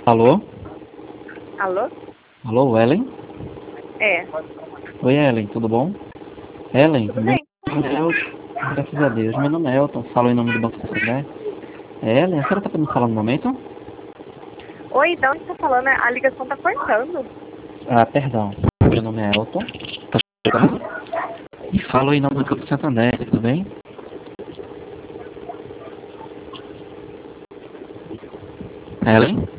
Alô? Alô? Alô, Ellen? É. Oi, Ellen, tudo bom? Ellen, Tudo meu bem? nome é Elton. Graças a Deus, meu nome é Elton. Falo em nome do Banco Santander. Ellen, a senhora está podendo falar no momento? Oi, de onde você tá falando? A ligação tá cortando. Ah, perdão. Meu nome é Elton. Tá chegando? E falo em nome do Banco Santander, tudo bem? Ellen?